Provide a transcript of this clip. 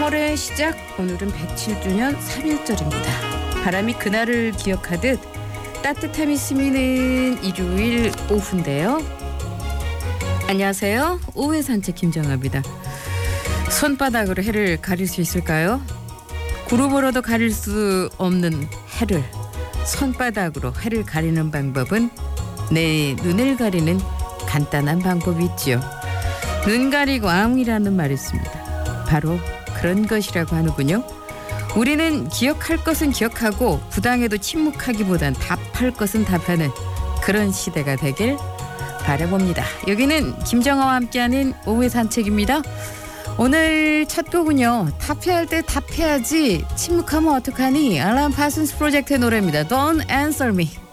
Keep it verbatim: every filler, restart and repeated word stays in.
삼월의 시작, 오늘은 백칠 주년 삼 일절입니다. 바람이 그날을 기억하듯 따뜻함이 스미는 일요일 오후인데요. 안녕하세요. 오후의 산책 김정아입니다. 손바닥으로 해를 가릴 수 있을까요? 구루보로도 가릴 수 없는 해를 손바닥으로 해를 가리는 방법은 내 눈을 가리는 간단한 방법이 있지요. 눈 가리고 암이라는 말이 있습니다. 바로 그런 것이라고 하는군요. 우리는 기억할 것은 기억하고 부당해도 침묵하기보단 답할 것은 답하는 그런 시대가 되길 바라봅니다. 여기는 김정아와 함께하는 오후의 산책입니다. 오늘 첫 곡은요. 답해야 할 때 답해야지 침묵하면 어떡하니? 알람 파슨스 프로젝트의 노래입니다. Don't answer me.